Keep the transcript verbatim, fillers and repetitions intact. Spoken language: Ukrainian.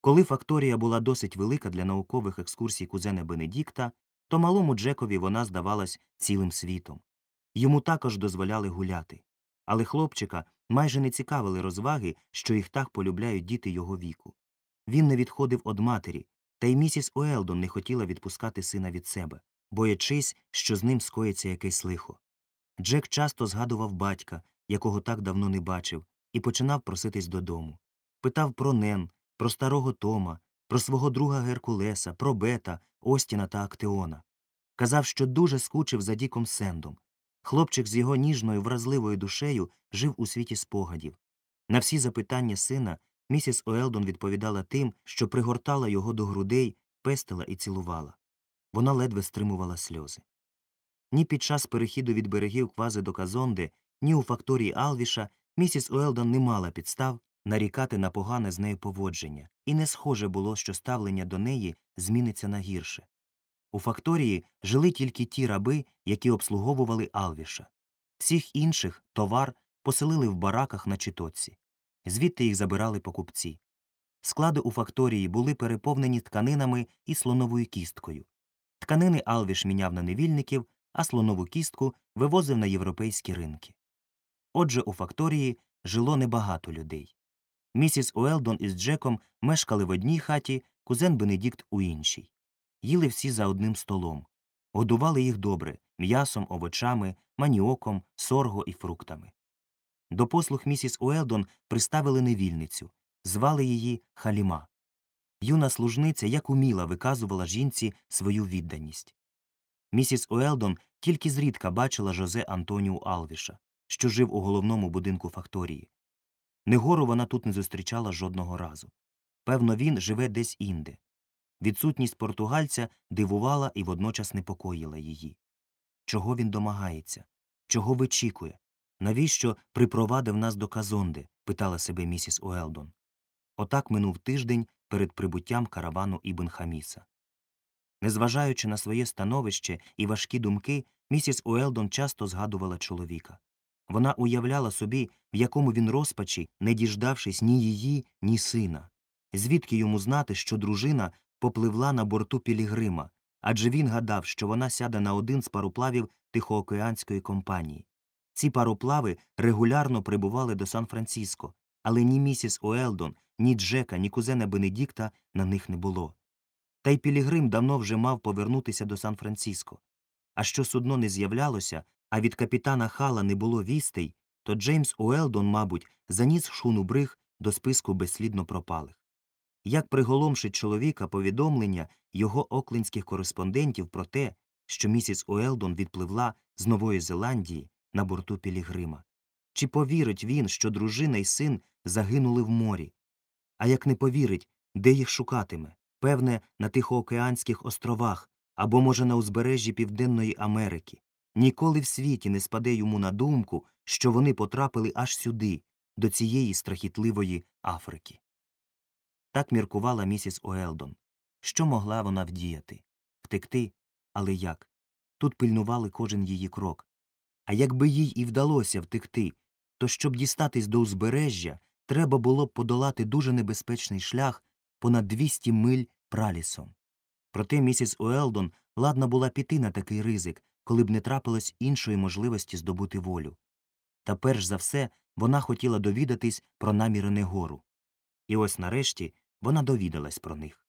Коли факторія була досить велика для наукових екскурсій кузена Бенедікта, то малому Джекові вона здавалась цілим світом. Йому також дозволяли гуляти. Але хлопчика майже не цікавили розваги, що їх так полюбляють діти його віку. Він не відходив од матері, та й місіс Уелдон не хотіла відпускати сина від себе, боячись, що з ним скоїться якесь лихо. Джек часто згадував батька, якого так давно не бачив, і починав проситись додому. Питав про Нен, про старого Тома, про свого друга Геркулеса, про Бета, Остіна та Актеона. Казав, що дуже скучив за Діком Сендом. Хлопчик з його ніжною, вразливою душею жив у світі спогадів. На всі запитання сина місіс Уелдон відповідала тим, що пригортала його до грудей, пестила і цілувала. Вона ледве стримувала сльози. Ні під час перехіду від берегів Квази до Казонде, ні у факторії Алвіша місіс Уелдон не мала підстав нарікати на погане з нею поводження, і не схоже було, що ставлення до неї зміниться на гірше. У факторії жили тільки ті раби, які обслуговували Алвіша. Всіх інших товар поселили в бараках на Читоці. Звідти їх забирали покупці. Склади у факторії були переповнені тканинами і слоновою кісткою. Тканини Алвіш міняв на невільників, а слонову кістку вивозив на європейські ринки. Отже, у факторії жило небагато людей. Місіс Уелдон із Джеком мешкали в одній хаті, кузен Бенедікт у іншій. Їли всі за одним столом. Годували їх добре – м'ясом, овочами, маніоком, сорго і фруктами. До послуг місіс Уелдон приставили невільницю. Звали її Халіма. Юна служниця як уміла виказувала жінці свою відданість. Місіс Уелдон тільки зрідка бачила Жозе Антоніу Алвіша, що жив у головному будинку факторії. Негору вона тут не зустрічала жодного разу. Певно, він живе десь інде. Відсутність португальця дивувала і водночас непокоїла її. Чого він домагається? Чого вичікує? Навіщо припровадив нас до Казонде? Питала себе місіс Уелдон. Отак минув тиждень перед прибуттям каравану Ібн Хаміса. Незважаючи на своє становище і важкі думки, місіс Уелдон часто згадувала чоловіка. Вона уявляла собі, в якому він розпачі, не діждавшись ні її, ні сина. Звідки йому знати, що дружина попливла на борту Пілігрима, адже він гадав, що вона сяде на один з пароплавів Тихоокеанської компанії. Ці пароплави регулярно прибували до Сан-Франциско, але ні місіс Уелдон, ні Джека, ні кузена Бенедікта на них не було. Та й Пілігрим давно вже мав повернутися до Сан-Франциско. А що судно не з'являлося, а від капітана Хала не було вістей, то Джеймс Уелдон, мабуть, заніс шхуну Бриг до списку безслідно пропалих. Як приголомшить чоловіка повідомлення його оклендських кореспондентів про те, що місіс Уелдон відпливла з Нової Зеландії на борту Пілігрима? Чи повірить він, що дружина й син загинули в морі? А як не повірить, де їх шукатиме? Певне, на Тихоокеанських островах, або, може, на узбережжі Південної Америки. Ніколи в світі не спаде йому на думку, що вони потрапили аж сюди, до цієї страхітливої Африки. Так міркувала місіс Уелдон. Що могла вона вдіяти? Втекти? Але як? Тут пильнували кожен її крок. А якби їй і вдалося втекти, то щоб дістатись до узбережжя, треба було б подолати дуже небезпечний шлях понад двісті миль пралісом. Проте місіс Уелдон ладна була піти на такий ризик, коли б не трапилось іншої можливості здобути волю. Та перш за все вона хотіла довідатись про наміри Негору. І ось нарешті вона довідалась про них.